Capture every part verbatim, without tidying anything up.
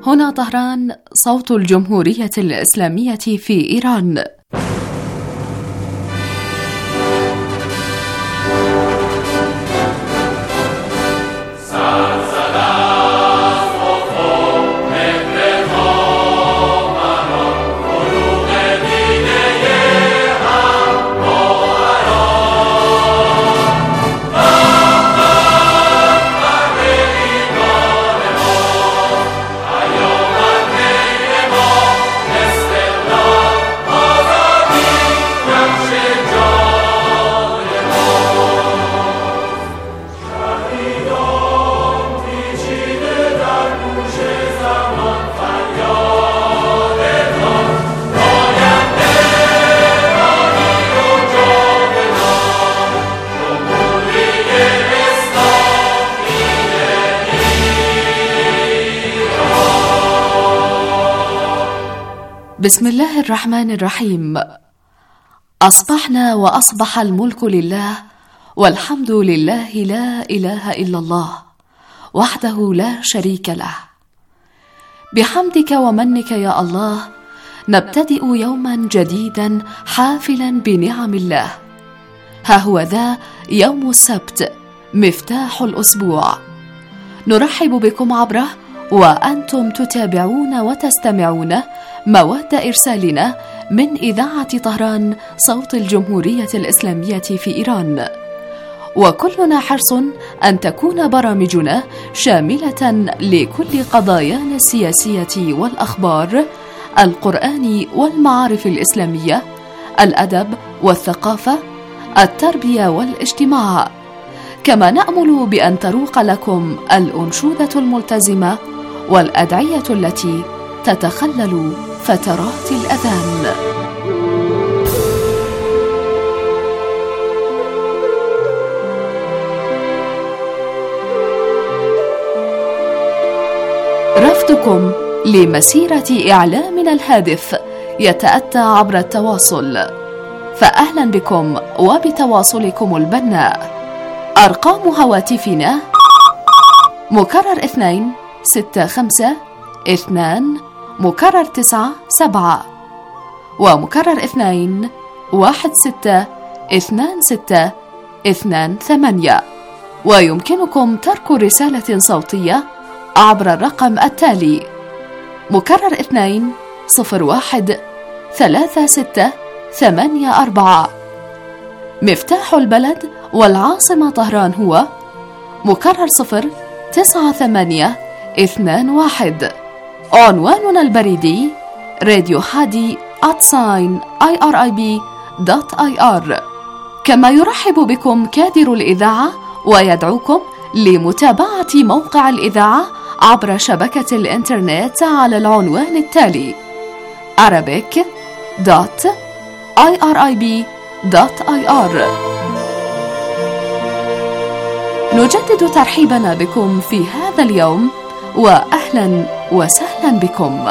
هنا طهران، صوت الجمهورية الإسلامية في إيران. بسم الله الرحمن الرحيم. أصبحنا وأصبح الملك لله، والحمد لله، لا إله إلا الله وحده لا شريك له. بحمدك ومنك يا الله نبتدئ يوما جديدا حافلا بنعم الله. ها هو ذا يوم السبت، مفتاح الأسبوع، نرحب بكم عبره وأنتم تتابعون وتستمعون مواد إرسالنا من إذاعة طهران، صوت الجمهورية الإسلامية في إيران. وكلنا حرص أن تكون برامجنا شاملة لكل قضايانا السياسية والأخبار، القرآن والمعارف الإسلامية، الأدب والثقافة، التربية والاجتماع. كما نأمل بأن تروق لكم الأنشودة الملتزمة والأدعية التي تتخلل فترات الأذان. رفضكم لمسيرة إعلامنا الهادف يتأتى عبر التواصل، فأهلا بكم وبتواصلكم البناء. أرقام هواتفنا مكرر اثنين ستة خمسة اثنان مكرر تسعة سبعة، ومكرر اثنين واحد ستة اثنان ستة اثنان ثمانية. ويمكنكم ترك رسالة صوتية عبر الرقم التالي: مكرر اثنين صفر واحد ثلاثة ستة ثمانية أربعة. مفتاح البلد والعاصمة طهران هو مكرر صفر تسعة ثمانية اثنان واحد. عنواننا البريدي راديو حادي آت ساين آي آر آي بي دوت آي آر. كما يرحب بكم كادر الإذاعة ويدعوكم لمتابعة موقع الإذاعة عبر شبكة الإنترنت على العنوان التالي: arabic دوت آي آر آي بي دوت آي آر. نجدد ترحيبنا بكم في هذا اليوم، وأهلا وسهلا بكم.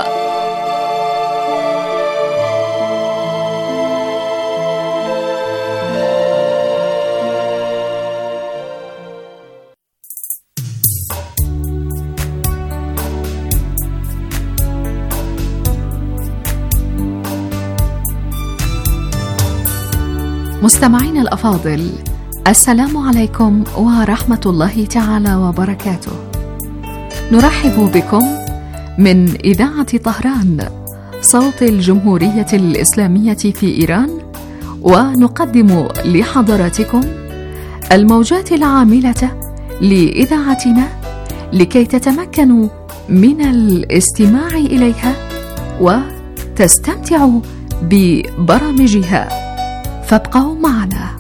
مستمعين الأفاضل، السلام عليكم ورحمة الله تعالى وبركاته. نرحب بكم من إذاعة طهران، صوت الجمهورية الإسلامية في إيران، ونقدم لحضراتكم الموجات العاملة لإذاعتنا لكي تتمكنوا من الاستماع إليها وتستمتعوا ببرامجها، فابقوا معنا.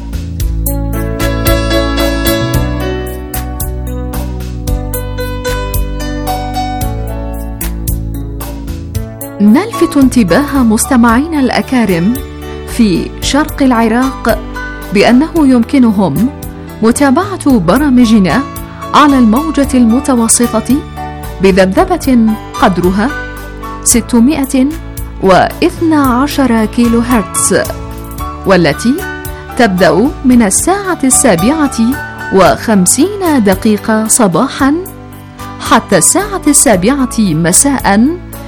نلفت انتباه مستمعينا الأكارم في شرق العراق بأنه يمكنهم متابعة برامجنا على الموجة المتوسطة بذبذبة قدرها ستمائة واثني عشر كيلو هرتز، والتي تبدأ من الساعة السابعة وخمسين دقيقة صباحا حتى الساعة السابعة مساء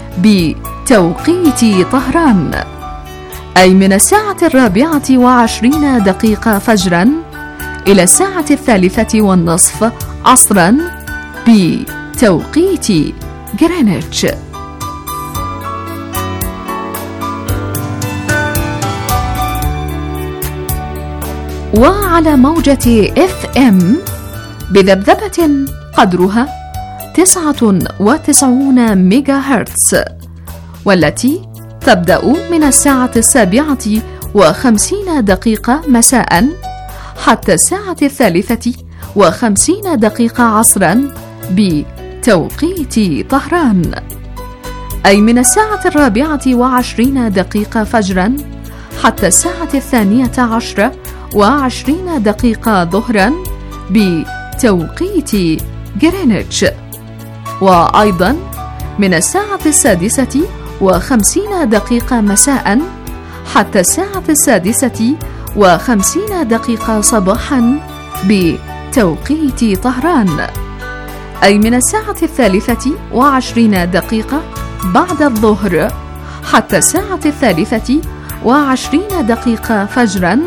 بتوقيت طهران، أي من الساعة الرابعة وعشرين دقيقة فجرا إلى الساعة الثالثة والنصف عصرا بتوقيت غرينتش. وعلى موجة إف إم بذبذبة قدرها تسعة وتسعون ميجا هرتز، والتي تبدأ من الساعة السابعة وخمسين دقيقة مساء حتى الساعة الثالثة وخمسين دقيقة عصرا بتوقيت طهران، أي من الساعة الرابعة وعشرين دقيقة فجرا حتى الساعة الثانية عشرة وعشرين دقيقة ظهرا بتوقيت غرينتش، وأيضا من الساعة السادسة وخمسين دقيقة مساء حتى الساعة السادسة وخمسين دقيقة صباحا بتوقيت طهران، أي من الساعة الثالثة وعشرين دقيقة بعد الظهر حتى الساعة الثالثة وعشرين دقيقة فجرا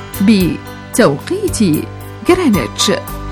بتوقيت غرينتش.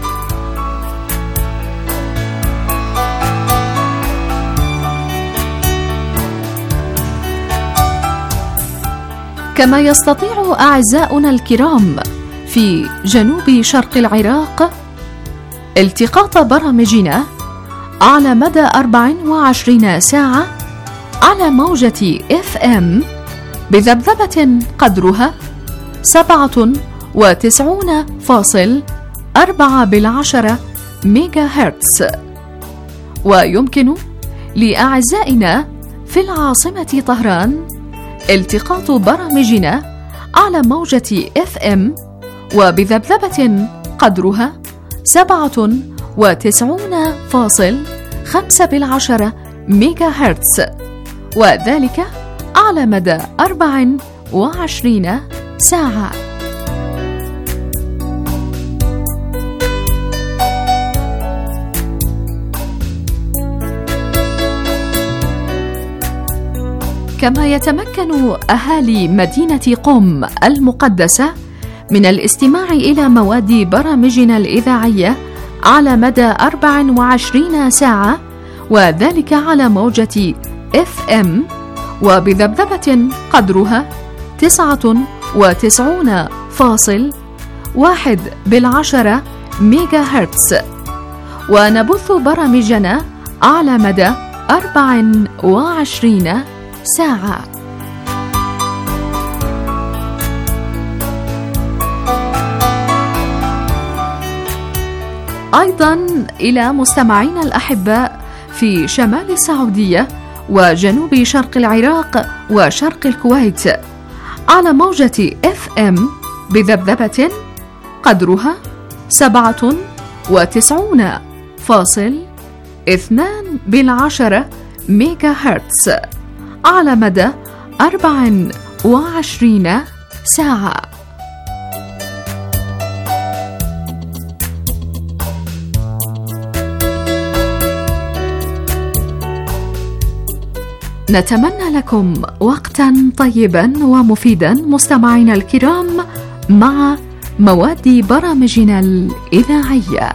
كما يستطيع أعزاؤنا الكرام في جنوب شرق العراق التقاط برامجنا على مدى أربع وعشرين ساعة على موجة إف إم بذبذبة قدرها سبعة وتسعون فاصل أربعة بالعشرة ميجا هرتز. ويمكن لأعزائنا في العاصمة طهران التقاط برامجنا على موجة إف إم وبذبذبة قدرها سبعة وتسعون فاصل خمسة بالعشرة ميجا هرتز، وذلك على مدى أربع وعشرين ساعة. كما يتمكن أهالي مدينة قم المقدسة من الاستماع إلى مواد برامجنا الإذاعية على مدى أربع وعشرين ساعة، وذلك على موجة إف إم وبذبذبة قدرها تسعة وتسعون فاصل واحد بالعشرة ميجا هرتز، ونبث برامجنا على مدى أربع وعشرين ساعة. أيضا إلى مستمعينا الأحباء في شمال السعودية وجنوب شرق العراق وشرق الكويت على موجة إف إم بذبذبة قدرها سبعة وتسعون فاصل اثنان بالعشرة ميجا هرتز على مدى أربع وعشرين ساعة. نتمنى لكم وقتا طيبا ومفيدا مستمعينا الكرام مع مواد برامجنا الإذاعية.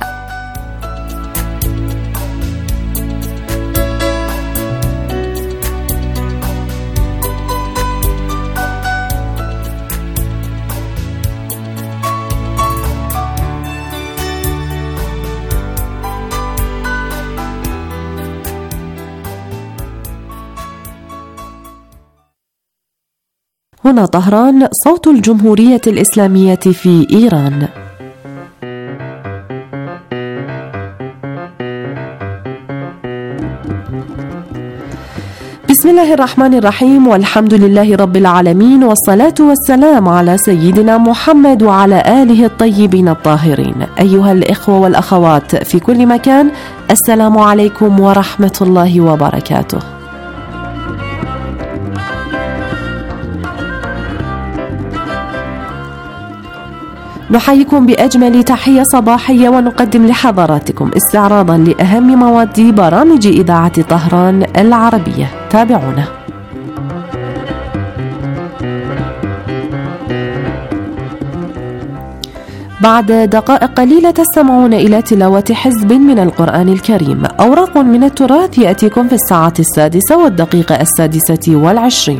هنا طهران، صوت الجمهورية الإسلامية في إيران. بسم الله الرحمن الرحيم، والحمد لله رب العالمين، والصلاة والسلام على سيدنا محمد وعلى آله الطيبين الطاهرين. أيها الإخوة والأخوات في كل مكان، السلام عليكم ورحمة الله وبركاته. نحييكم بأجمل تحية صباحية ونقدم لحضراتكم استعراضا لأهم مواد برامج إذاعة طهران العربية. تابعونا. بعد دقائق قليلة تستمعون إلى تلاوة حزب من القرآن الكريم. أوراق من التراث يأتيكم في الساعة السادسة والدقيقة السادسة والعشرين.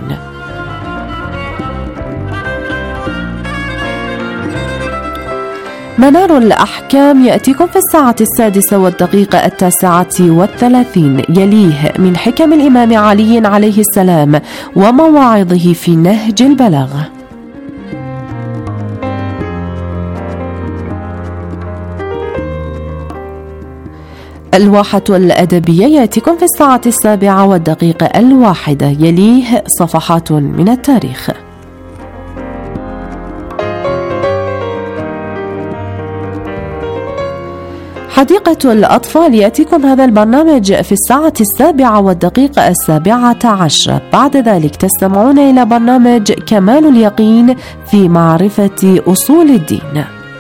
منار الأحكام يأتيكم في الساعة السادسة والدقيقة التاسعة والثلاثين. يليه من حكم الإمام علي عليه السلام ومواعظه في نهج البلاغة. الواحة الأدبية يأتيكم في الساعة السابعة والدقيقة الواحدة. يليه صفحات من التاريخ. حديقة الأطفال يأتيكم هذا البرنامج في الساعة السابعة والدقيقة السابعة عشرة. بعد ذلك تستمعون إلى برنامج كمال اليقين في معرفة أصول الدين.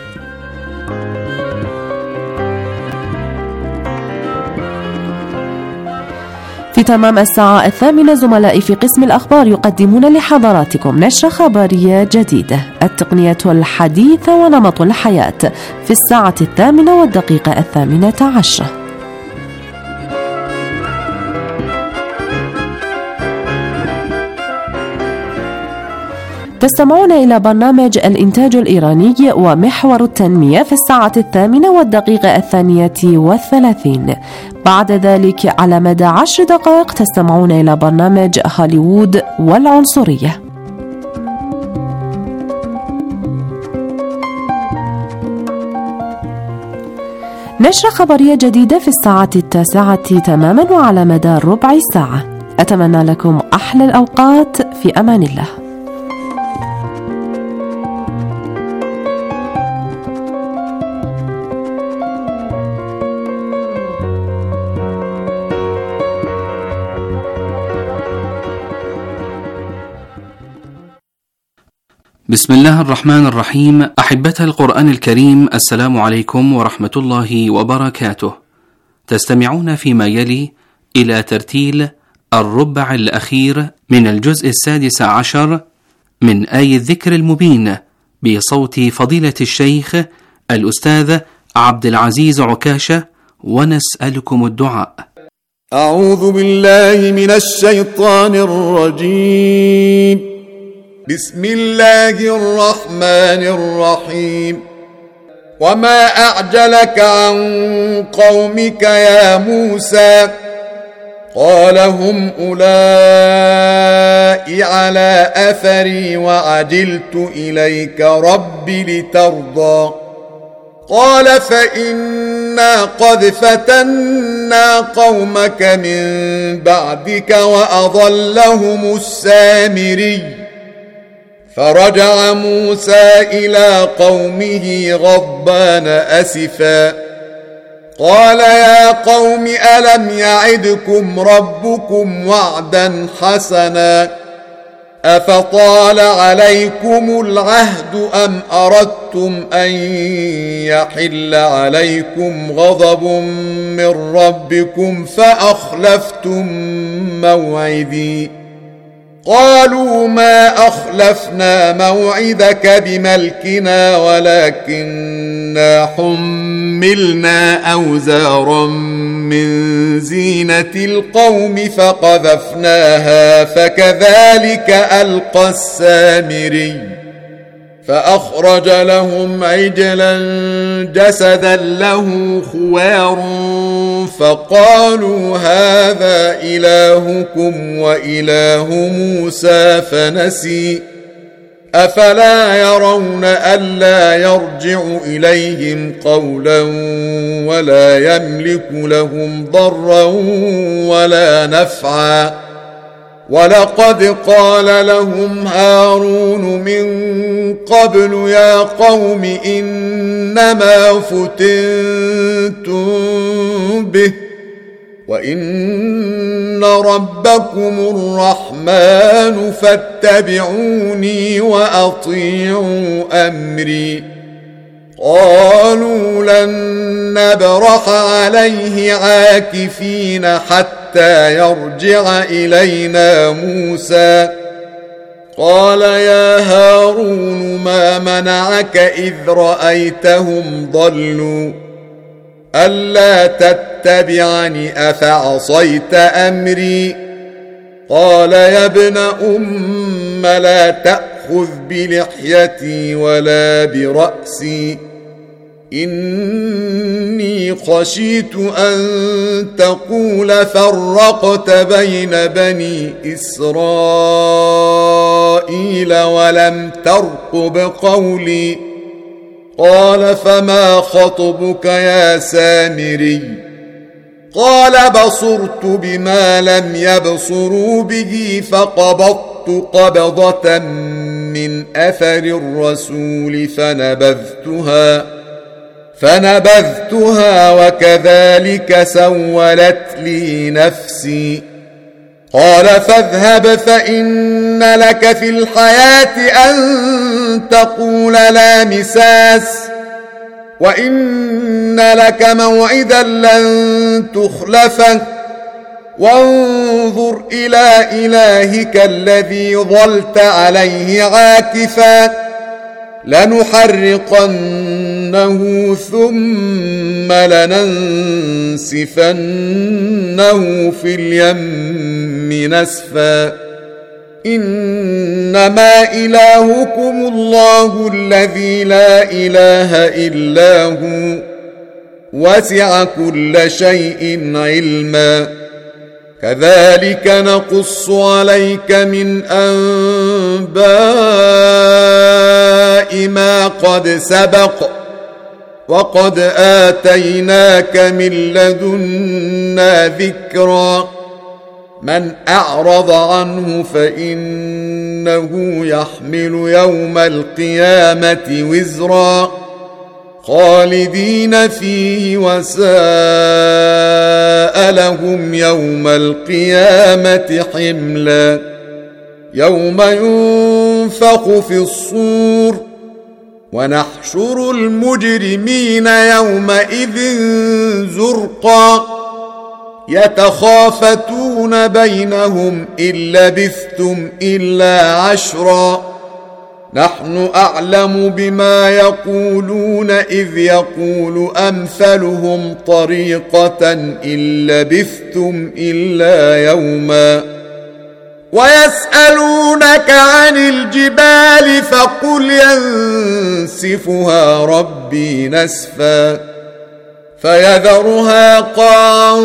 في تمام الساعة الثامنة زملائي في قسم الأخبار يقدمون لحضراتكم نشرة خبرية جديدة، التقنية الحديثة ونمط الحياة في الساعة الثامنة والدقيقة الثامنة عشرة. تستمعون إلى برنامج الإنتاج الإيراني ومحور التنمية في الساعة الثامنة والدقيقة الثانية والثلاثين. بعد ذلك على مدى عشر دقائق تستمعون إلى برنامج هوليوود والعنصرية. نشرة خبرية جديدة في الساعة التاسعة تماما وعلى مدى ربع ساعة. أتمنى لكم أحلى الأوقات في أمان الله. بسم الله الرحمن الرحيم. أحبة القرآن الكريم، السلام عليكم ورحمة الله وبركاته. تستمعون فيما يلي إلى ترتيل الربع الأخير من الجزء السادس عشر من آي الذكر المبين بصوت فضيلة الشيخ الأستاذ عبد العزيز عكاشة، ونسألكم الدعاء. أعوذ بالله من الشيطان الرجيم. بسم الله الرحمن الرحيم. وما أعجلك عن قومك يا موسى؟ قال هم أولئك على أثري وعجلت إليك رب لترضى. قال فإنا قد فتنا قومك من بعدك وأضلهم السامري. فرجع موسى إلى قومه غضبان أسفا قال يا قوم ألم يعدكم ربكم وعدا حسنا أفطال عليكم العهد أم أردتم أن يحل عليكم غضب من ربكم فأخلفتم موعدي؟ قالوا ما أخلفنا موعدك بملكنا ولكننا حملنا أوزارا من زينة القوم فقذفناها فكذلك ألقى السامري. فأخرج لهم عجلا جسدا له خوار فقالوا هذا إلهكم وإله موسى فنسي. أفلا يرون ألا يرجع إليهم قولا ولا يملك لهم ضرا ولا نفعا؟ ولقد قال لهم هارون من قبل يا قوم إنما فتنتم به وإن ربكم الرحمن فاتبعوني وأطيعوا أمري. قالوا لن نبرح عليه عاكفين حتى يرجع إلينا موسى قال يا هارون ما منعك إذ رأيتهم ضلوا ألا تتبعني أفعصيت أمري قال يا ابن أم لا تأخذ بلحيتي ولا برأسي إني خشيت أن تقول فرقت بين بني إسرائيل ولم ترقب قولي قال فما خطبك يا سامري قال بصرت بما لم يبصروا به فقبضت قبضة من أثر الرسول فنبذتها فنبذتها وكذلك سولت لي نفسي قال فاذهب فإن لك في الحياة أن تقول لا مساس وإن لك موعدا لن تخلفه وانظر إلى إلهك الذي ظلت عليه عاكفا لنحرقنه ثم لننسفنه في اليم نسفا إنما إلهكم الله الذي لا إله إلا هو وسع كل شيء علما كذلك نقص عليك من أنباء ما قد سبق وقد آتيناك من لدنا ذكرا من أعرض عنه فإنه يحمل يوم القيامة وزرا خالدين فيه وساء لهم يوم القيامة حملا يوم ينفخ في الصور ونحشر المجرمين يومئذ زرقا يتخافتون بينهم إن لبثتم إلا عشرا نحن أعلم بما يقولون إذ يقول أمثلهم طريقة إن لبثتم إلا يوما ويسألونك عن الجبال فقل ينسفها ربي نسفا فيذرها قاعا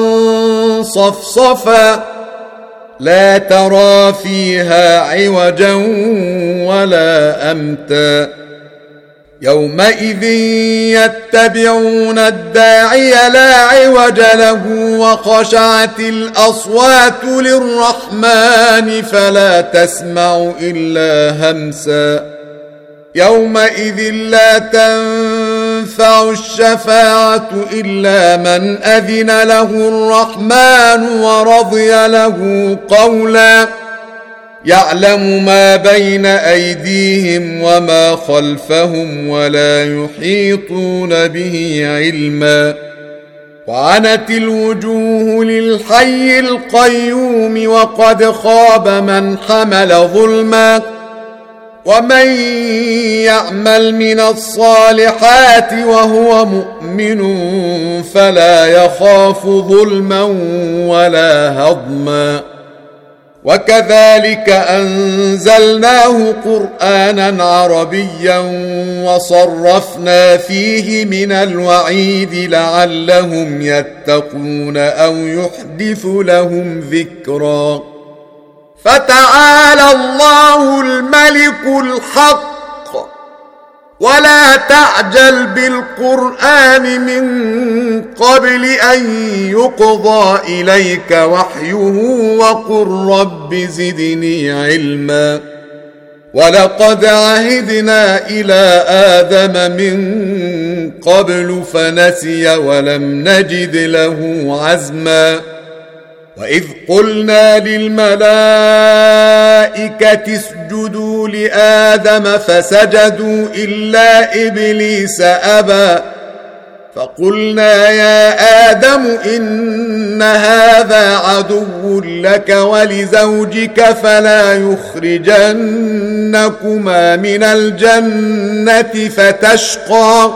صفصفا لا ترى فيها عوجا ولا أمتا يومئذ يتبعون الداعي لا عوج له وخشعت الأصوات للرحمن فلا تسمع إلا همسا يومئذ لا تنفع الشفاعة إلا من أذن له الرحمن ورضي له قولا يعلم ما بين أيديهم وما خلفهم ولا يحيطون به علما وعنت الوجوه للحي القيوم وقد خاب من حمل ظلما ومن يعمل من الصالحات وهو مؤمن فلا يخاف ظلما ولا هضما وكذلك أنزلناه قرآنا عربيا وصرفنا فيه من الوعيد لعلهم يتقون أو يحدث لهم ذكرا فتعالى الله الملك الحق ولا تعجل بالقرآن من قبل أن يقضى إليك وحيه وقل رب زدني علما ولقد عهدنا إلى آدم من قبل فنسي ولم نجد له عزما وإذ قلنا للملائكة اسجدوا اسجدوا لآدم فسجدوا إلا إبليس أبى فقلنا يا آدم إن هذا عدو لك ولزوجك فلا يخرجنكما من الجنة فتشقى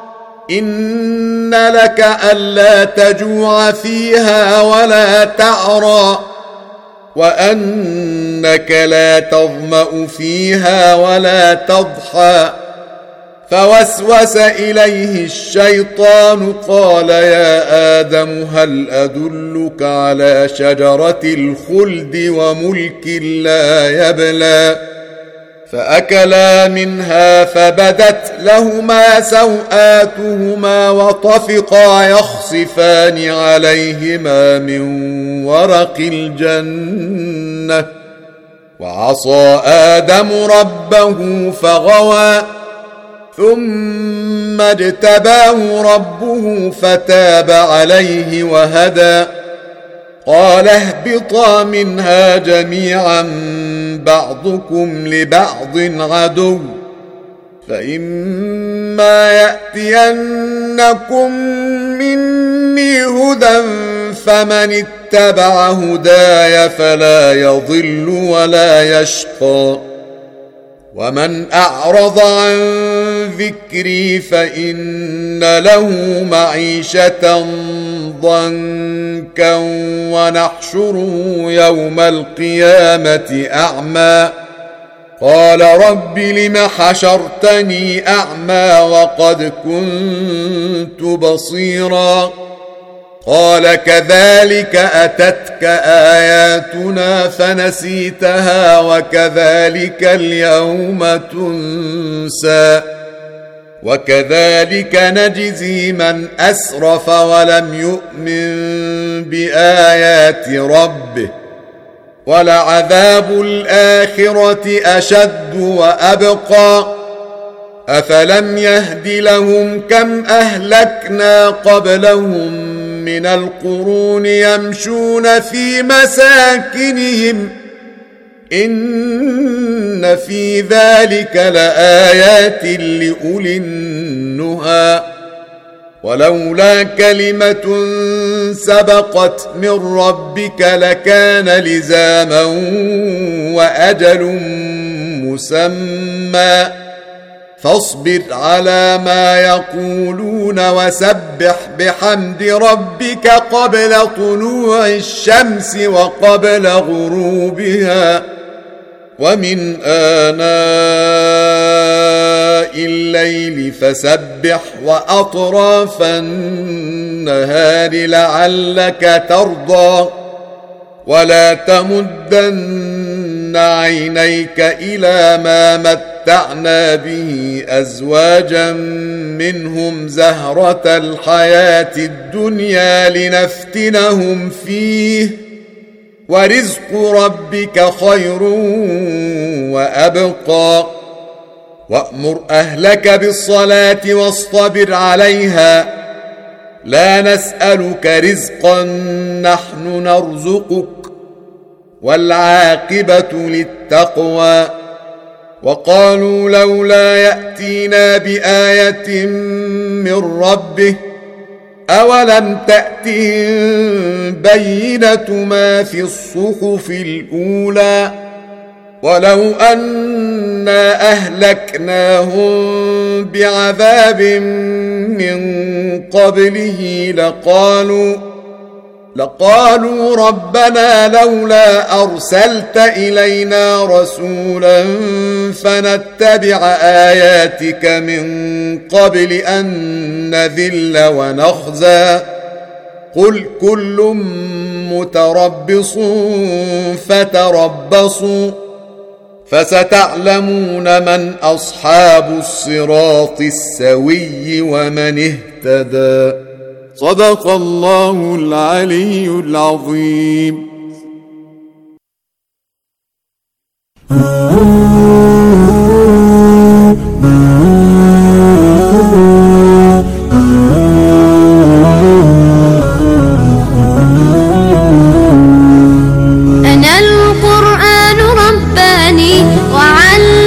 إن لك ألا تجوع فيها ولا تعرى وأنك لا تظمأ فيها ولا تضحى فوسوس إليه الشيطان قال يا آدم هل أدلك على شجرة الخلد وملك لا يبلى فأكلا منها فبدت لهما سوآتهما وطفقا يخصفان عليهما من ورق الجنة وعصى آدم ربه فغوى ثم اجتباه ربه فتاب عليه وهدى قال اهبطا منها جميعا بعضكم لبعض عدو فإما يأتينكم مني هدى فمن اتبع هداي فلا يضل ولا يشقى ومن أعرض عن ذكري فإن له معيشة ضنكا ونحشره يوم القيامة أعمى قال رب لم حشرتني أعمى وقد كنت بصيرا قال كذلك أتتك آياتنا فنسيتها وكذلك اليوم تنسى وكذلك نجزي من أسرف ولم يؤمن بآيات ربه ولعذاب الآخرة أشد وأبقى أفلم يهد لهم كم أهلكنا قبلهم من القرون يمشون في مساكنهم إن في ذلك لآيات لأولي النهى ولولا كلمة سبقت من ربك لكان لزاما وأجل مسمى فاصبر على ما يقولون وسبح بحمد ربك قبل طلوع الشمس وقبل غروبها ومن آناء الليل فسبح وأطراف النهار لعلك ترضى ولا تمدن عينيك إلى ما متعنا به أزواجا منهم زهرة الحياة الدنيا لنفتنهم فيه ورزق ربك خير وأبقى وأمر أهلك بالصلاة واصطبر عليها لا نسألك رزقا نحن نرزقك والعاقبة للتقوى وقالوا لولا يأتينا بآية من ربه أولم تأتهم بينة ما في الصحف الأولى ولو أنا أهلكناهم بعذاب من قبله لقالوا لقالوا ربنا لولا أرسلت إلينا رسولا فنتبع آياتك من قبل أن نذل ونخزى قل كل متربص فتربصوا فستعلمون من أصحاب الصراط السوي ومن اهتدى صدق الله العلي العظيم. أنا القرآن رباني وعلمني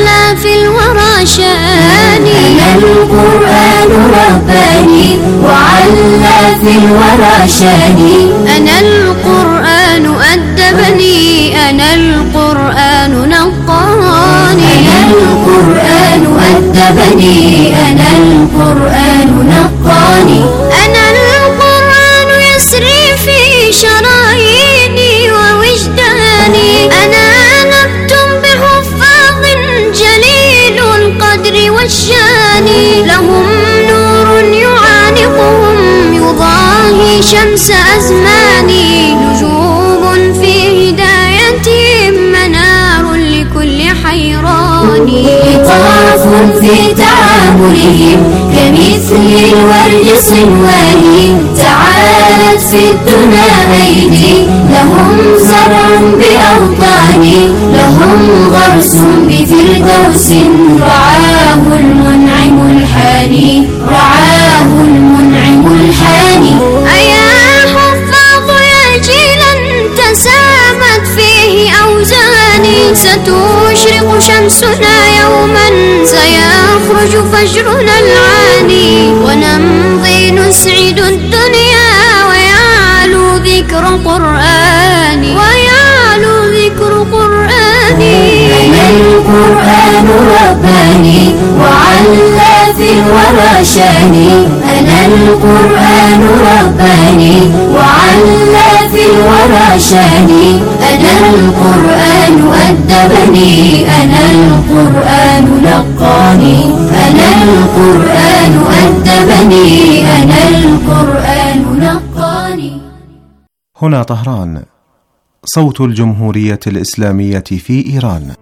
في الورى شاني. أنا القرآن أدبني، أنا القرآن نقاني. أنا القرآن أدبني، أنا القرآن نقاني. أنا القرآن يسري في شراييني ووجداني. أنا نبت بحفاظ جليل القدر والشان، لهم نور يعانقهم يضاهي شمس أزماني. نجوم في هدايتهم منار لكل حيران. لطاف في تعاملهم كمثل الورد صنواني. تعالت في الدنا أيدي لهم زرع بأوطاني. لهم غرس بفردوس رعاه المنعم الحاني. رعاه المنعم الحاني. أيا حفاظ يا جيلا تسامت فيه أوزاني. ستشرق شمسنا يوما سيخرج فجرنا العاني. ونمضي نسعد الدنيا ويعلو ذكر قرآني. ويعلو ذكر قرآني. أنا القرآن رباني وعلى في الورى شاني. أنا القرآن رباني وعلى في الورى شاني. أنا القرآن أدبني، أنا القرآن نقاني. أنا القرآن أدبني، أنا القرآن نقاني. هنا طهران، صوت الجمهورية الإسلامية في إيران.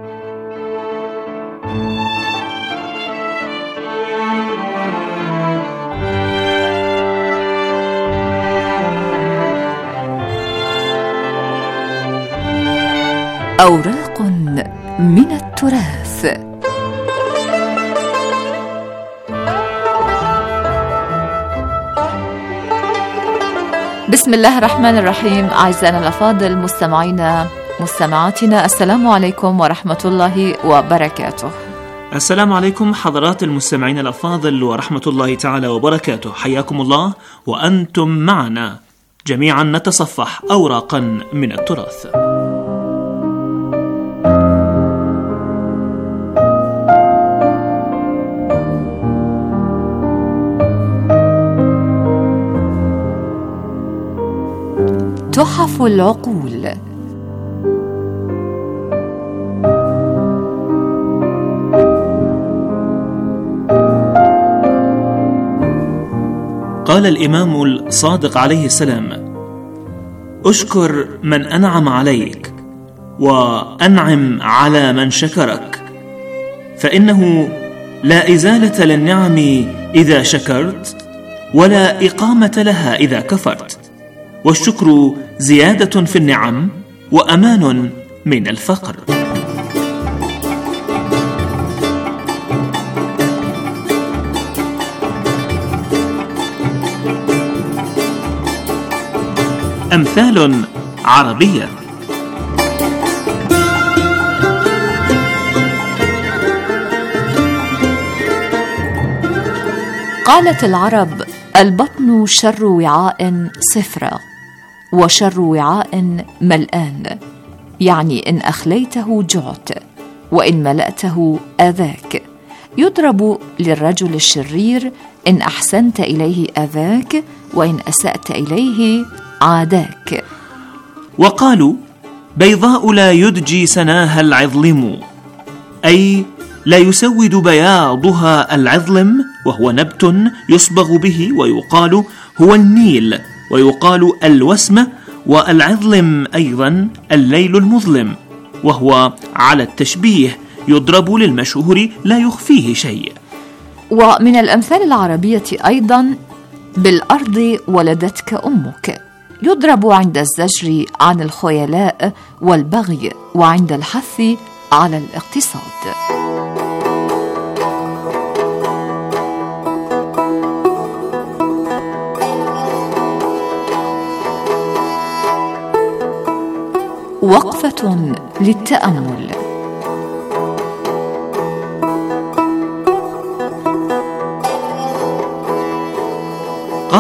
أوراق من التراث. بسم الله الرحمن الرحيم. أعزائنا الأفاضل مستمعينا مستمعاتنا، السلام عليكم ورحمة الله وبركاته. السلام عليكم حضرات المستمعين الأفاضل ورحمة الله تعالى وبركاته. حياكم الله وأنتم معنا جميعا نتصفح أوراقا من التراث. تحف العقول. قال الإمام الصادق عليه السلام: أشكر من أنعم عليك وأنعم على من شكرك، فإنه لا إزالة للنعم إذا شكرت ولا إقامة لها إذا كفرت، والشكر زيادة في النعم وأمان من الفقر. أمثال عربية. قالت العرب: البطن شر وعاء صفرا، وشر وعاء ملآن، يعني إن أخليته جعت وإن ملأته آذاك. يضرب للرجل الشرير إن أحسنت إليه آذاك، وإن أسأت إليه عاداك. وقالوا: بيضاء لا يدجي سناها العظلم، أي لا يسود بياضها العظلم، وهو نبت يصبغ به، ويقال هو النيل، ويقال الوسمة، والعظلم أيضا الليل المظلم، وهو على التشبيه يضرب للمشهور لا يخفيه شيء. ومن الأمثال العربية أيضا: بالأرض ولدتك أمك، يضرب عند الزجر عن الخيلاء والبغي، وعند الحث على الاقتصاد. وقفة للتأمل. قال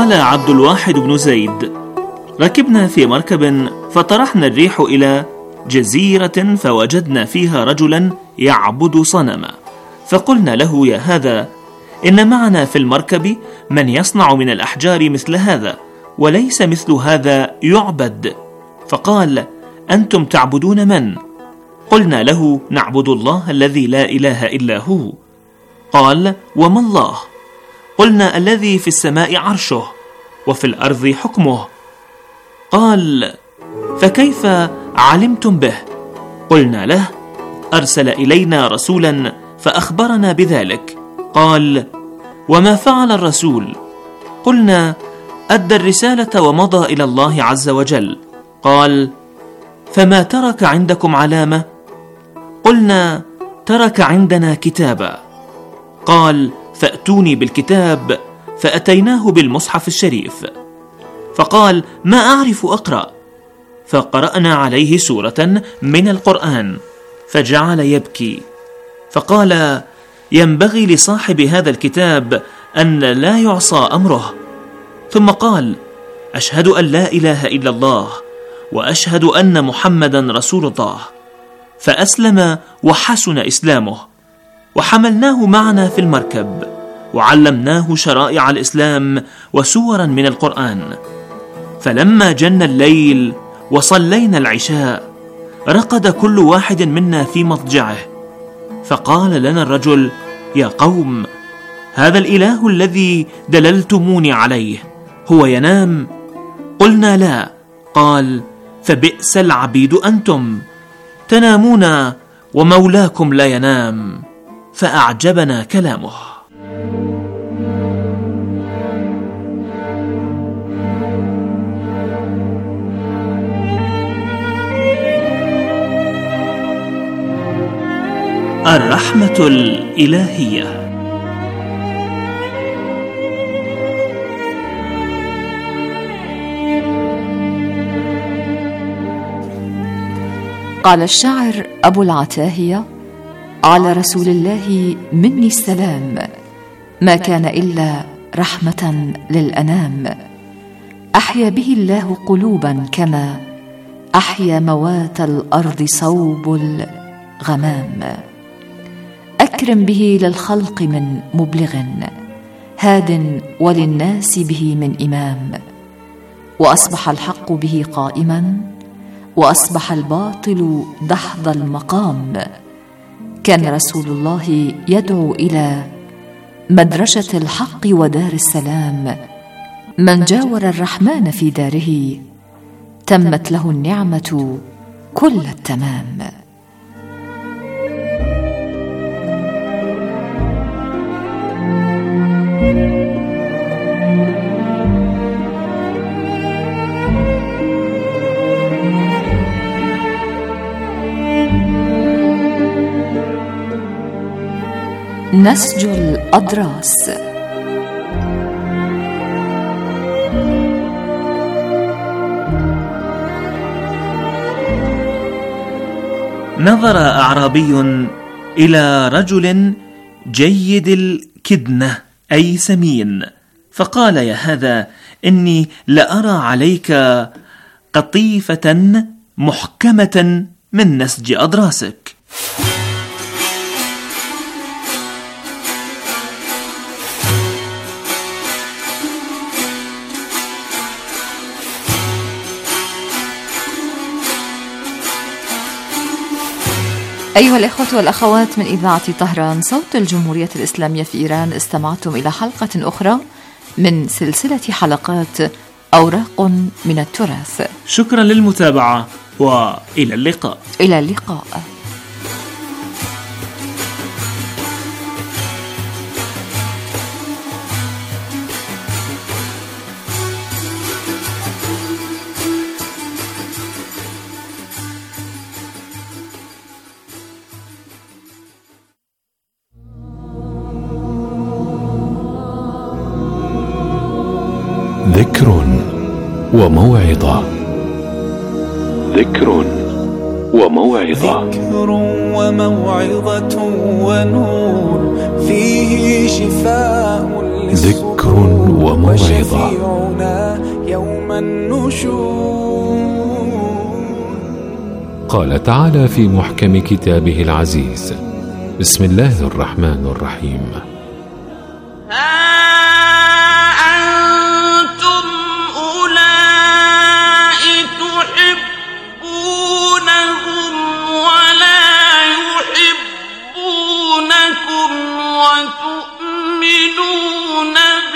قال عبد الواحد بن زيد: ركبنا في مركب فطرحنا الريح إلى جزيرة فوجدنا فيها رجلا يعبد صنما، فقلنا له: يا هذا، إن معنا في المركب من يصنع من الأحجار مثل هذا، وليس مثل هذا يعبد. فقال: أنتم تعبدون من؟ قلنا له: نعبد الله الذي لا إله إلا هو. قال: وما الله؟ قلنا: الذي في السماء عرشه وفي الأرض حكمه. قال: فكيف علمتم به؟ قلنا له: أرسل إلينا رسولا فأخبرنا بذلك. قال: وما فعل الرسول؟ قلنا: أدى الرسالة ومضى إلى الله عز وجل. قال: فما ترك عندكم علامة؟ قلنا: ترك عندنا كتابا. قال: فأتوني بالكتاب. فأتيناه بالمصحف الشريف، فقال: ما أعرف أقرأ. فقرأنا عليه سورة من القرآن فجعل يبكي، فقال: ينبغي لصاحب هذا الكتاب أن لا يعصى أمره. ثم قال: أشهد أن لا إله إلا الله وأشهد أن محمدا رسول الله. فأسلم وحسن إسلامه، وحملناه معنا في المركب وعلمناه شرائع الإسلام وسورا من القرآن. فلما جن الليل وصلينا العشاء رقد كل واحد منا في مضجعه، فقال لنا الرجل: يا قوم، هذا الإله الذي دللتموني عليه هو ينام؟ قلنا: لا. قال: فبئس العبيد أنتم، تنامون ومولاكم لا ينام. فأعجبنا كلامه. الرحمة الإلهية. قال الشاعر أبو العتاهية: على رسول الله مني السلام، ما كان إلا رحمة للأنام. أحيا به الله قلوبا كما أحيا موات الأرض صوب الغمام. أكرم به للخلق من مبلغ، هاد وللناس به من إمام. وأصبح الحق به قائما، وأصبح الباطل دحض المقام. كان رسول الله يدعو إلى مدرسة الحق ودار السلام. من جاور الرحمن في داره تمت له النعمة كل التمام. نسج الأضراس. نظر أعرابي إلى رجل جيد الكدنة أي سمين، فقال: يا هذا، إني لأرى عليك قطيفة محكمة من نسج أضراسك. أيها الإخوة والأخوات من إذاعة طهران صوت الجمهورية الإسلامية في إيران، استمعتم إلى حلقة أخرى من سلسلة حلقات أوراق من التراث. شكرا للمتابعة وإلى اللقاء. إلى اللقاء. ذكر وموعظة. ذكر وموعظة. ذكر وموعظة ونور فيه شفاء. ذكر ذكر وموعظة. يوم النشور. قال تعالى في محكم كتابه العزيز: بسم الله الرحمن الرحيم: وتؤمنون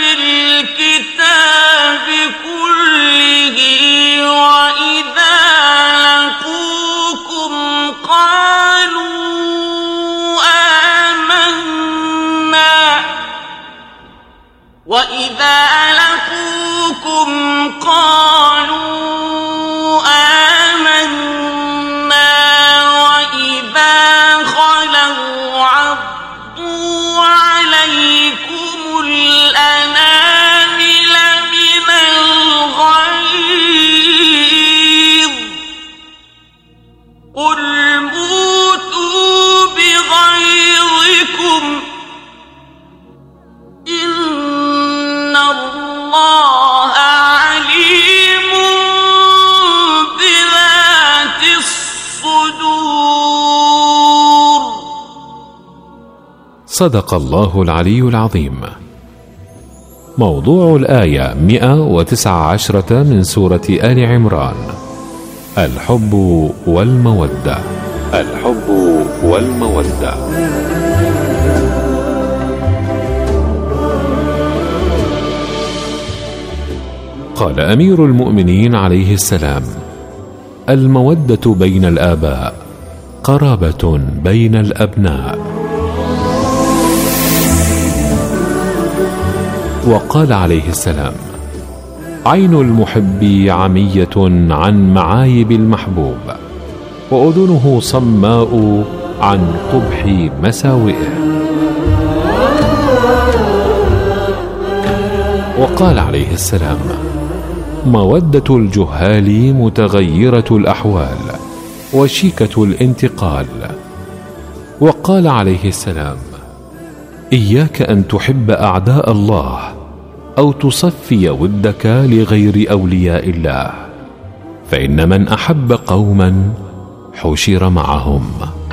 بالكتاب كله وإذا لقوكم قالوا آمنا وإذا لقوكم قالوا آمنا وإذا خلوا عضوا عليكم الأنامل من الغيظ قل موتوا بغيظكم إن الله عليم بذات الصدور. صدق الله العلي العظيم. موضوع الآية مئة وتسعة عشرة من سورة آل عمران: الحب والمودة. الحب والمودة. قال أمير المؤمنين عليه السلام: المودة بين الآباء قرابة بين الأبناء. وقال عليه السلام: عين المحب عمية عن معايب المحبوب، وأذنه صماء عن قبح مساوئه. وقال عليه السلام: مودة الجهال متغيرة الأحوال وشيكة الانتقال. وقال عليه السلام: إياك أن تحب أعداء الله أو تصفي ودك لغير أولياء الله، فإن من أحب قوما حشر معهم.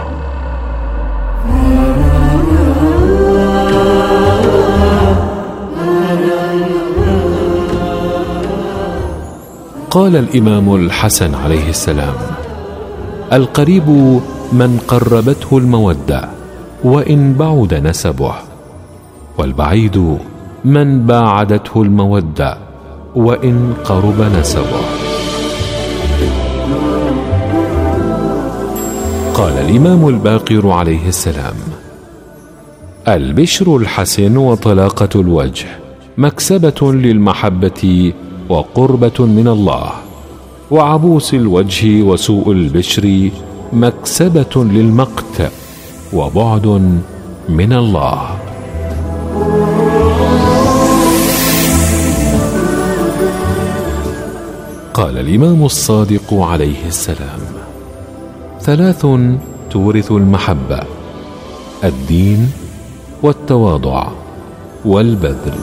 قال الإمام الحسن عليه السلام: القريب من قربته المودة وإن بعد نسبه، والبعيد من باعدته المودة وإن قرب نسبه. قال الإمام الباقر عليه السلام: البشر الحسن وطلاقة الوجه مكسبة للمحبة وقربة من الله، وعبوس الوجه وسوء البشر مكسبة للمقت وبعد من الله. قال الإمام الصادق عليه السلام: ثلاث تورث المحبة: الدين والتواضع والبذل.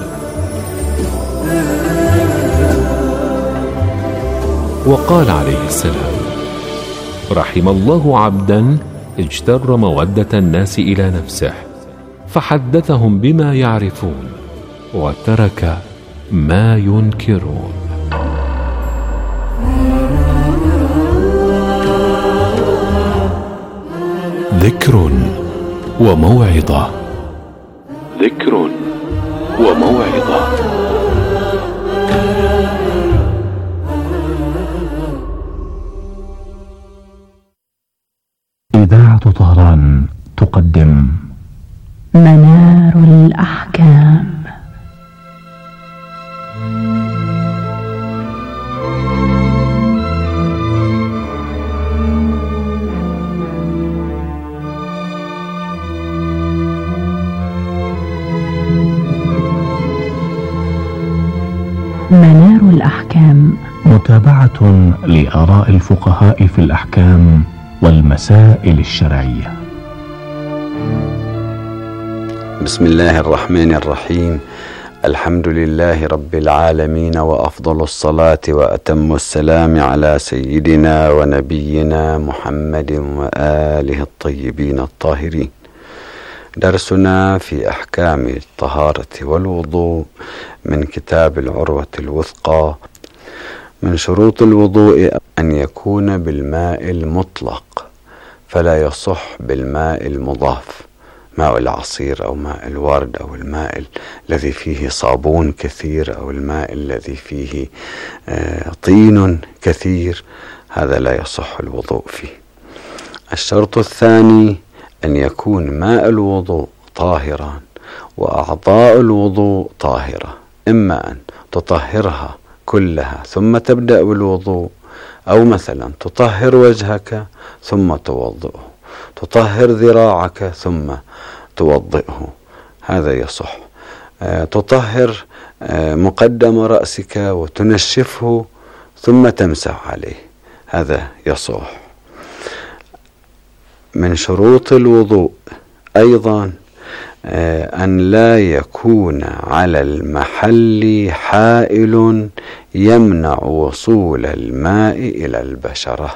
وقال عليه السلام: رحم الله عبدا اجتر مودة الناس إلى نفسه فحدثهم بما يعرفون وترك ما ينكرون. ذكر وموعظة. ذكر وموعظة. إذاعة طهران تقدم منار الأحكام. منار الأحكام، متابعة لآراء الفقهاء في الأحكام والمسائل الشرعية. بسم الله الرحمن الرحيم. الحمد لله رب العالمين، وأفضل الصلاة وأتم السلام على سيدنا ونبينا محمد وآله الطيبين الطاهرين. درسنا في أحكام الطهارة والوضوء من كتاب العروة الوثقى. من شروط الوضوء أن يكون بالماء المطلق، فلا يصح بالماء المضاف، ماء العصير أو ماء الورد أو الماء الذي فيه صابون كثير أو الماء الذي فيه طين كثير، هذا لا يصح الوضوء فيه. الشرط الثاني أن يكون ماء الوضوء طاهرا وأعضاء الوضوء طاهرة، إما أن تطهرها كلها ثم تبدأ بالوضوء، أو مثلا تطهر وجهك ثم توضئه، تطهر ذراعك ثم توضئه، هذا يصح. أه تطهر أه مقدم رأسك وتنشفه ثم تمسح عليه، هذا يصح. من شروط الوضوء أيضا أه أن لا يكون على المحل حائل يمنع وصول الماء إلى البشرة.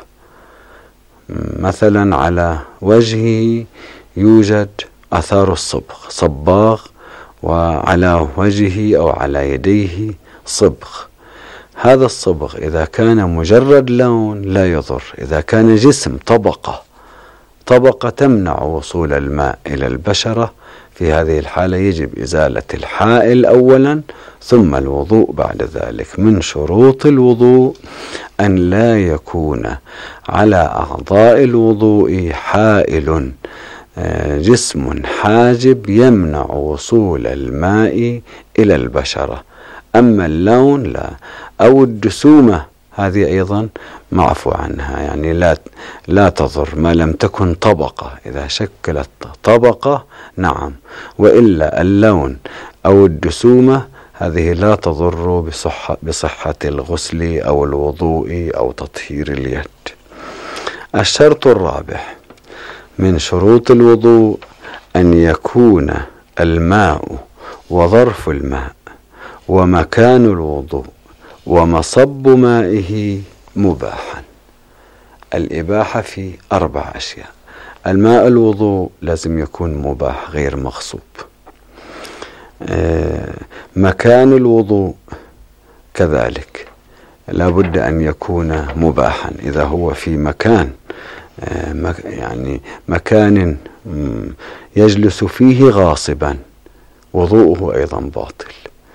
مثلا على وجهه يوجد أثار الصبغ، صباغ، وعلى وجهه أو على يديه صبغ. هذا الصبغ إذا كان مجرد لون لا يضر، إذا كان جسم طبقة طبقة تمنع وصول الماء إلى البشرة، في هذه الحالة يجب إزالة الحائل أولا ثم الوضوء بعد ذلك. من شروط الوضوء أن لا يكون على أعضاء الوضوء حائل، جسم حاجب يمنع وصول الماء إلى البشرة. أما اللون لا، أو الدسومة هذه أيضا معفو عنها، يعني لا لا تضر ما لم تكن طبقة. إذا شكلت طبقة نعم، وإلا اللون أو الدسومة هذه لا تضر بصحة, بصحة الغسل أو الوضوء أو تطهير اليد. الشرط الرابع من شروط الوضوء أن يكون الماء وظرف الماء ومكان الوضوء ومصب مائه مباحا. الإباحة في أربع أشياء: الماء الوضوء لازم يكون مباح غير مغصوب، مكان الوضوء كذلك لا بد أن يكون مباحا. إذا هو في مكان يعني مكان يجلس فيه غاصبا وضوءه أيضا باطل.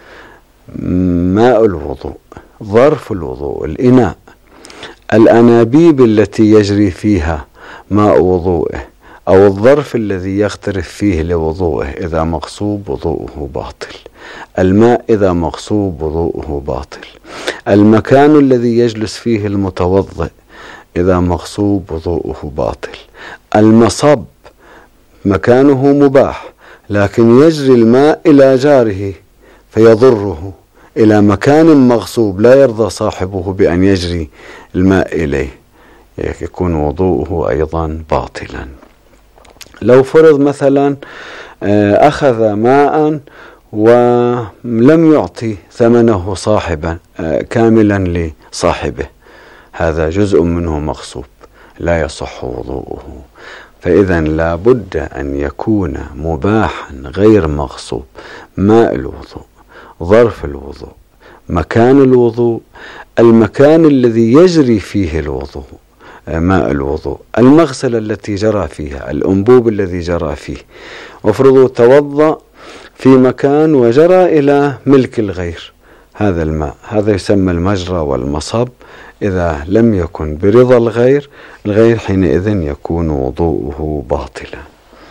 ماء الوضوء، ظرف الوضوء، الإناء، الأنابيب التي يجري فيها ماء وضوءه أو الظرف الذي يغترف فيه لوضوءه، إذا مغصوب وضوءه باطل. الماء إذا مغصوب وضوءه باطل. المكان الذي يجلس فيه المتوضئ إذا مغصوب وضوءه باطل. المصب مكانه مباح لكن يجري الماء إلى جاره فيضره، إلى مكان مغصوب لا يرضى صاحبه بأن يجري الماء إليه، يكون وضوءه أيضا باطلا. لو فرض مثلا أخذ ماء ولم يعطي ثمنه صاحبا كاملا لصاحبه، هذا جزء منه مغصوب لا يصح وضوءه. فإذا لا بد أن يكون مباحا غير مغصوب: ماء الوضوء، ظرف الوضوء، مكان الوضوء، المكان الذي يجري فيه الوضوء ماء الوضوء، المغسلة التي جرى فيها، الأنبوب الذي جرى فيه. وافرضوا توضأ في مكان وجرى إلى ملك الغير هذا الماء، هذا يسمى المجرى والمصب. إذا لم يكن برضا الغير الغير حينئذ يكون وضوءه باطلا.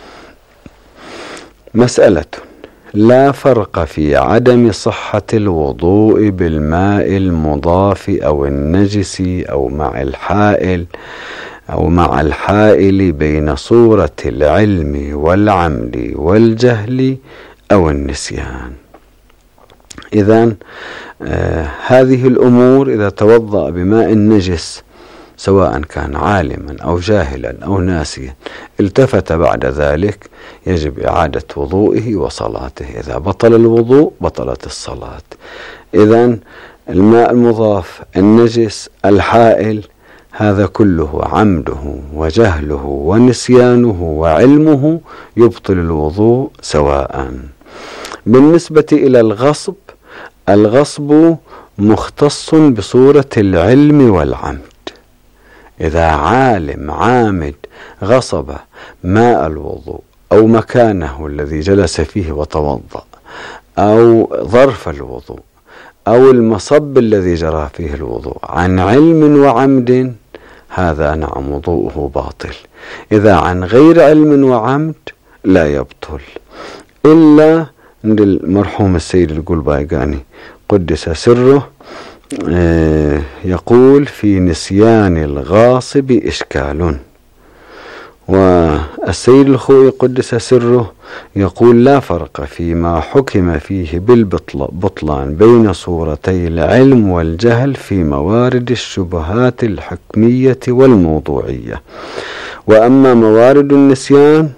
مسألة: لا فرق في عدم صحة الوضوء بالماء المضاف أو النجس أو مع الحائل أو مع الحائل بين صورة العلم والعمد والجهل أو النسيان. إذن آه هذه الأمور إذا توضأ بماء النجس سواء كان عالما أو جاهلا أو ناسيا التفت بعد ذلك يجب إعادة وضوئه وصلاته. إذا بطل الوضوء بطلت الصلاة. إذن الماء المضاف، النجس، الحائل، هذا كله عمده وجهله ونسيانه وعلمه يبطل الوضوء سواء. بالنسبة إلى الغصب، الغصب مختص بصورة العلم والعمد. إذا عالم عامد غصب ماء الوضوء أو مكانه الذي جلس فيه وتوضأ أو ظرف الوضوء أو المصب الذي جرى فيه الوضوء عن علم وعمد، هذا نعم وضوءه باطل. إذا عن غير علم وعمد لا يبطل، إلا عند المرحوم السيد القلبايقاني قدس سره يقول في نسيان الغاصب إشكال، والسيد الخوئي قدس سره يقول لا فرق فيما حكم فيه بالبطلان بين صورتي العلم والجهل في موارد الشبهات الحكمية والموضوعية. وأما موارد النسيان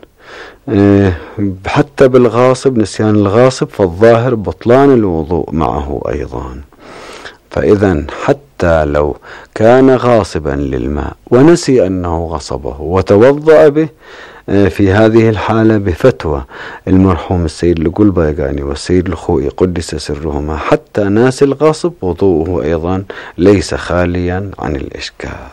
حتى بالغاصب، نسيان الغاصب، فالظاهر بطلان الوضوء معه أيضا. فإذا حتى لو كان غاصبا للماء ونسي أنه غصبه وتوضأ به، في هذه الحالة بفتوى المرحوم السيد القلبايقاني والسيد الخوئي قدس سرهما، حتى ناس الغاصب وضوءه أيضا ليس خاليا عن الإشكال.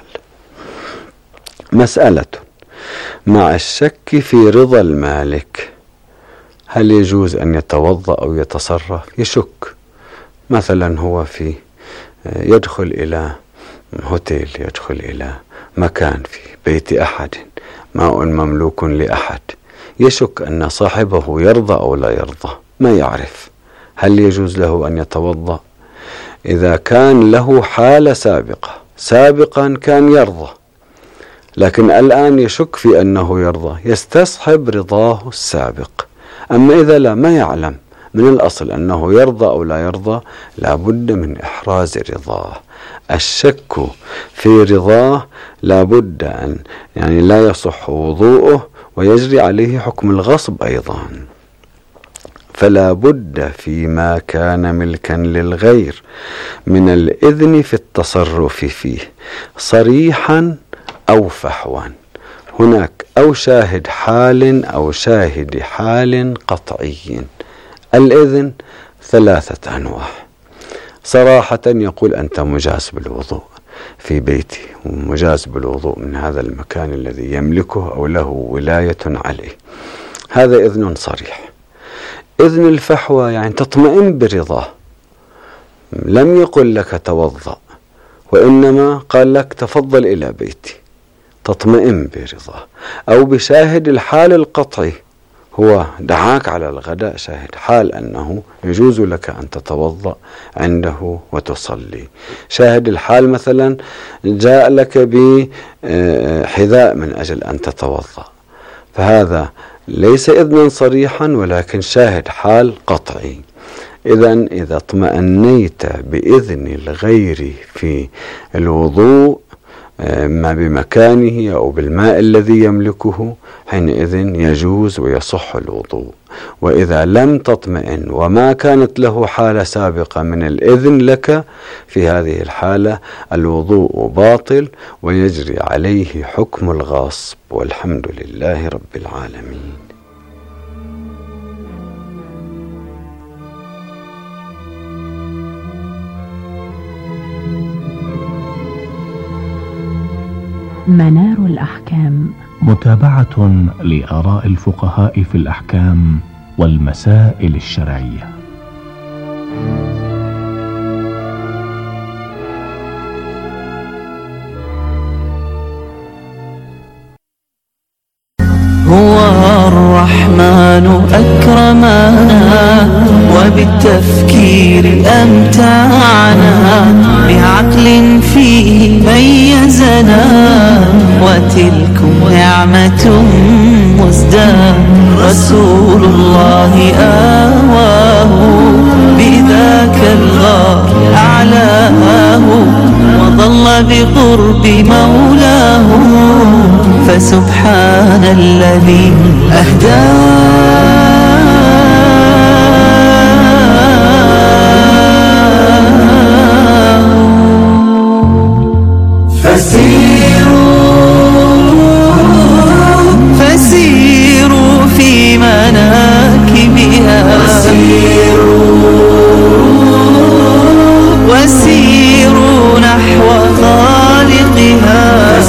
مسألة مع الشك في رضا المالك، هل يجوز أن يتوضأ أو يتصرف؟ يشك، مثلا هو في يدخل إلى هوتيل، يدخل إلى مكان في بيت أحد، ماء مملوك لأحد، يشك أن صاحبه يرضى أو لا يرضى، ما يعرف، هل يجوز له أن يتوضأ؟ إذا كان له حالة سابقة، سابقا كان يرضى لكن الآن يشك في أنه يرضى، يستصحب رضاه السابق. أما إذا لا، ما يعلم من الأصل أنه يرضى أو لا يرضى، لا بد من إحراز رضاه. الشك في رضاه لا بد أن يعني لا يصح وضوءه ويجري عليه حكم الغصب أيضا. فلا بد فيما كان ملكا للغير من الإذن في التصرف فيه صريحا أو فحوا. هناك أو شاهد حال أو شاهد حال قطعي. الإذن ثلاثة أنواع. صراحة يقول أنت مجاز بالوضوء في بيتي، ومجاز بالوضوء من هذا المكان الذي يملكه أو له ولاية عليه، هذا إذن صريح. إذن الفحوى يعني تطمئن برضاه، لم يقل لك توضأ وإنما قال لك تفضل إلى بيتي، تطمئن برضاه. أو بشاهد الحال القطعي، هو دعاك على الغداء شاهد حال أنه يجوز لك أن تتوضأ عنده وتصلي. شاهد الحال مثلا جاء لك بحذاء من أجل أن تتوضأ، فهذا ليس إذنا صريحا ولكن شاهد حال قطعي. إذن إذا اطمأنيت بإذن الغير في الوضوء ما بمكانه أو بالماء الذي يملكه، حينئذ يجوز ويصح الوضوء. وإذا لم تطمئن وما كانت له حالة سابقة من الإذن لك، في هذه الحالة الوضوء باطل ويجري عليه حكم الغاصب، والحمد لله رب العالمين. منار الأحكام، متابعة لآراء الفقهاء في الأحكام والمسائل الشرعية. هو الرحمن أكرمنا وبالتفكير أمتعنا، بعقل فيه ميزنا وتلكم نعمة مزدى. رسول الله آواه بذاك الغار أعلاه، وظل وبقرب مولاه، فسبحان الذي أهداه. فسيروا في مناكبها، وسيروا نحو خالقها،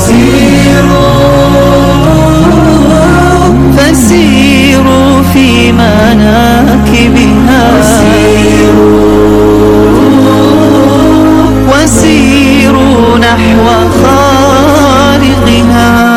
فسيروا في مناكبها، وسيروا نحو خالقها.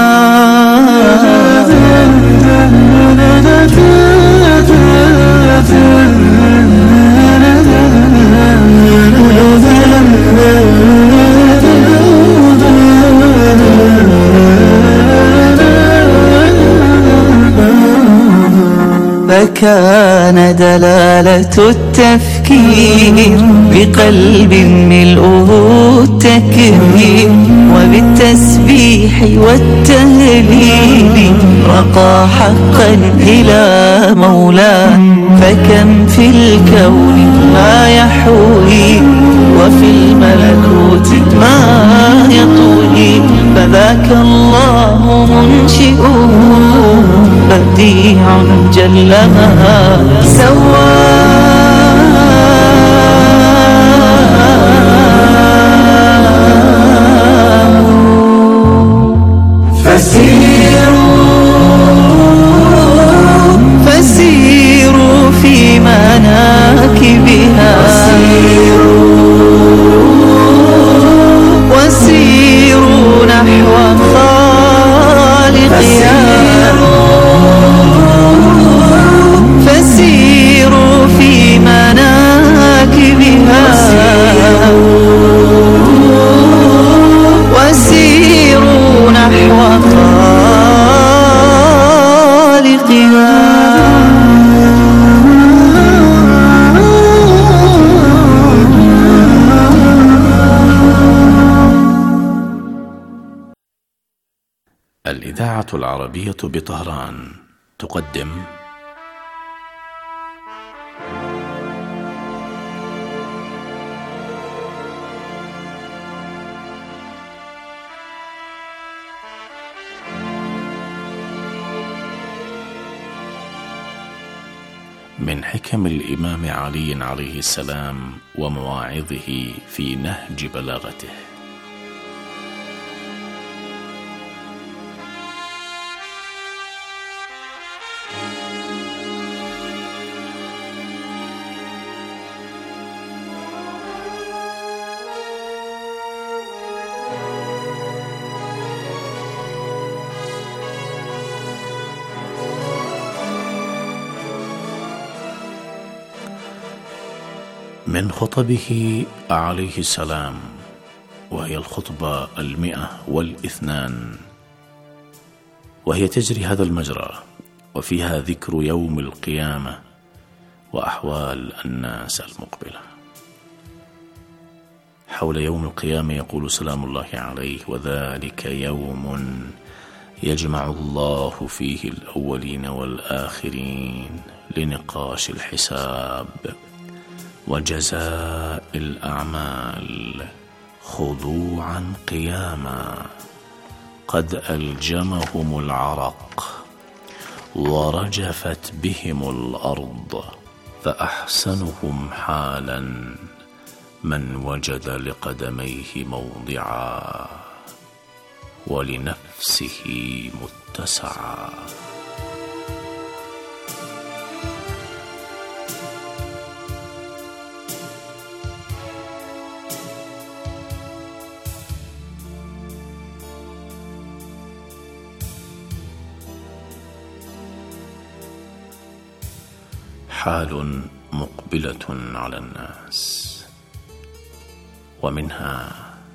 فكان دلالة التفكير بقلب ملؤه التكبير، وبالتسبيح والتهليل رقى حقا إلى مولاه. فكم في الكون ما يحوي، وفي الملكوت ما يطوي، فذاك الله منشئه بديع جل ما سوى. فسيروا في مناكبها، وسيروا نحو خالقها، فسيروا في مناكبها، وسيروا نحو خالقها. الإذاعة العربية بطهران تقدم من حكم الإمام علي عليه السلام ومواعظه في نهج بلاغته. من خطبه عليه السلام، وهي الخطبة المئة والاثنان، وهي تجري هذا المجرى، وفيها ذكر يوم القيامة وأحوال الناس المقبلة. حول يوم القيامة يقول سلام الله عليه: وذلك يوم يجمع الله فيه الأولين والآخرين لنقاش الحساب وجزاء الأعمال خضوعا قياما، قد ألجمهم العرق ورجفت بهم الأرض، فأحسنهم حالا من وجد لقدميه موضعا ولنفسه متسعا. حال مقبلة على الناس، ومنها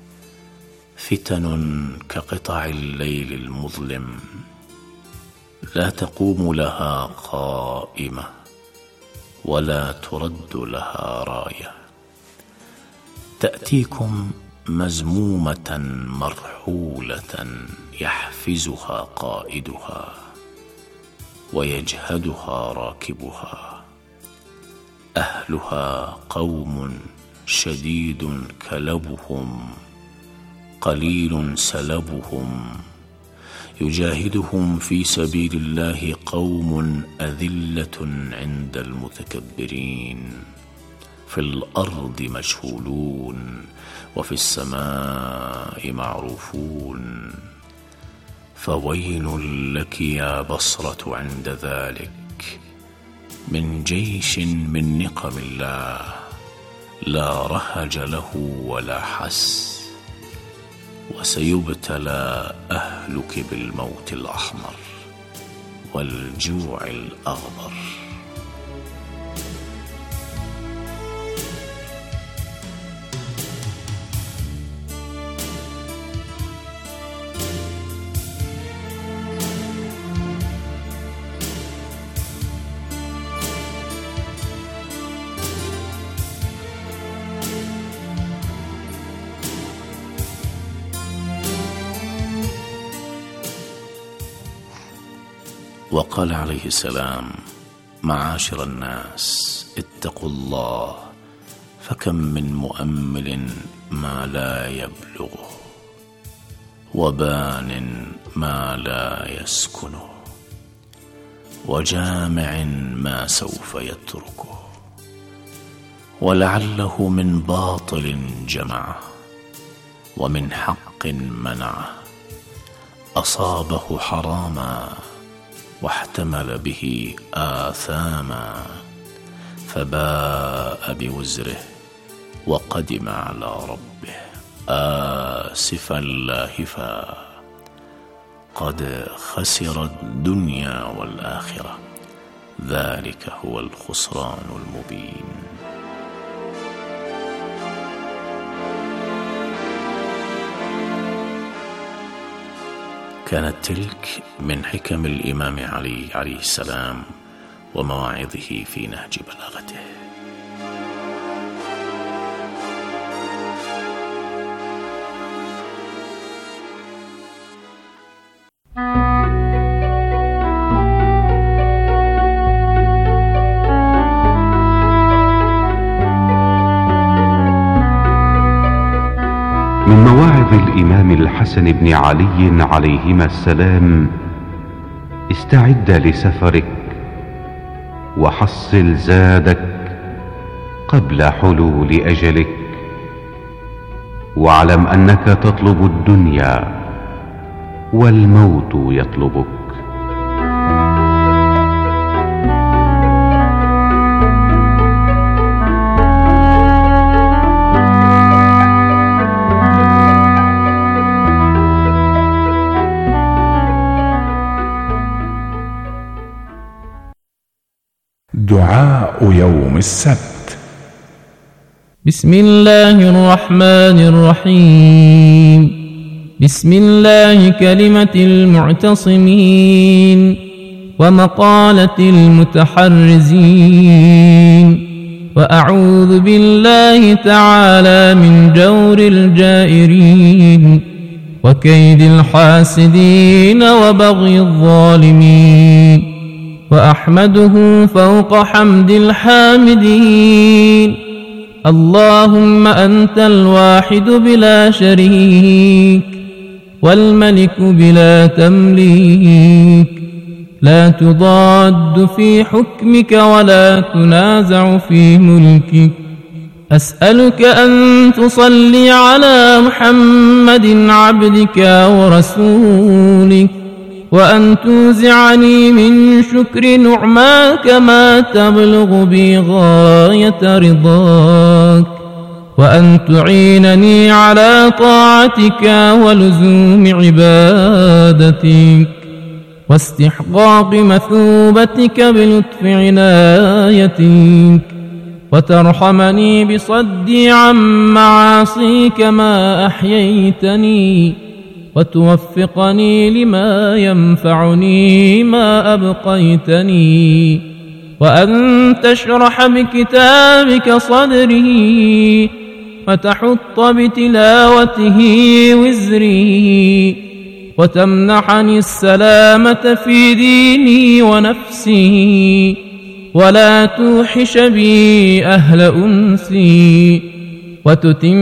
فتن كقطع الليل المظلم لا تقوم لها قائمة ولا ترد لها راية، تأتيكم مزمومة مرحولة يحفزها قائدها ويجهدها راكبها. أهلها قوم شديد كلبهم قليل سلبهم، يجاهدهم في سبيل الله قوم أذلة عند المتكبرين، في الأرض مجهولون وفي السماء معروفون. فويل لك يا بصرة عند ذلك من جيش من نقم الله، لا رهج له ولا حس، وسيبتلى أهلك بالموت الأحمر والجوع الأغبر. وقال عليه السلام: معاشر الناس اتقوا الله، فكم من مؤمل ما لا يبلغه، وبان ما لا يسكنه، وجامع ما سوف يتركه، ولعله من باطل جمعه ومن حق منعه، أصابه حراما واحتمل به آثاما، فباء بوزره وقدم على ربه آسفا لاهفا، قد خسر الدنيا والآخرة، ذلك هو الخسران المبين. كانت تلك من حكم الإمام علي عليه السلام ومواعظه في نهج بلاغته. من مواعظ الإمام الحسن بن علي عليهما السلام: استعد لسفرك وحصل زادك قبل حلول أجلك، واعلم أنك تطلب الدنيا والموت يطلبك. دعاء يوم السبت. بسم الله الرحمن الرحيم. بسم الله كلمة المعتصمين ومقالة المتحرزين، وأعوذ بالله تعالى من جور الجائرين وكيد الحاسدين وبغي الظالمين، وأحمده فوق حمد الحامدين. اللهم أنت الواحد بلا شريك، والملك بلا تمليك، لا تضاد في حكمك ولا تنازع في ملكك. أسألك أن تصلي على محمد عبدك ورسولك، وأن توزعني من شكر نعماك ما تبلغ بي غاية رضاك، وأن تعينني على طاعتك ولزوم عبادتك واستحقاق مثوبتك بلطف عنايتك، وترحمني بصدي عن معاصيك ما أحييتني، وتوفقني لما ينفعني ما أبقيتني، وأن تشرح بكتابك صدري وتحط بتلاوته وزري وتمنحني السلامة في ديني ونفسي ولا توحش بي أهل أنسي وتتم